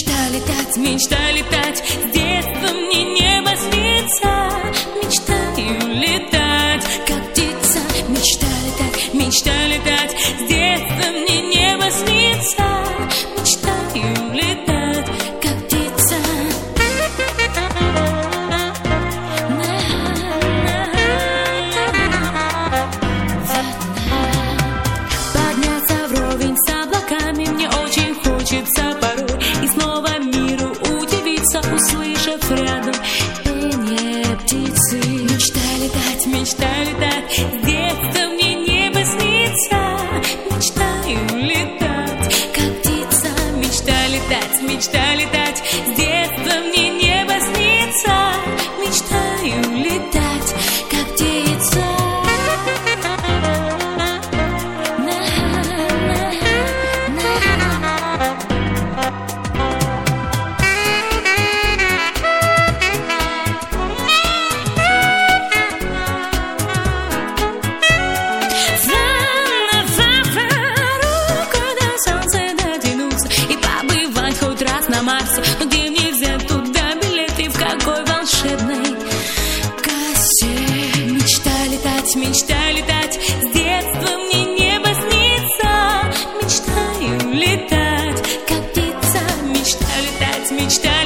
мечта летать. С детства мне небо снится. Мечтаю летать, как птица. Мечта летать. С детства мне небо снится. Мечтаю летать, как птица. Подняться вровень с облаками мне очень хочется порой. И снова миру удивиться, услышав рядом пение птицы. Мечта летать. С детства мне небо снится. Мечтаю летать, как птица. Мечта летать. С детства мне небо снится. Мечтаю летать, как птица. На Марсе, но где мне взять туда билеты, в какой волшебной кассе? Мечта летать. С детства мне небо снится. Мечтаю летать, как птица. Мечта летать.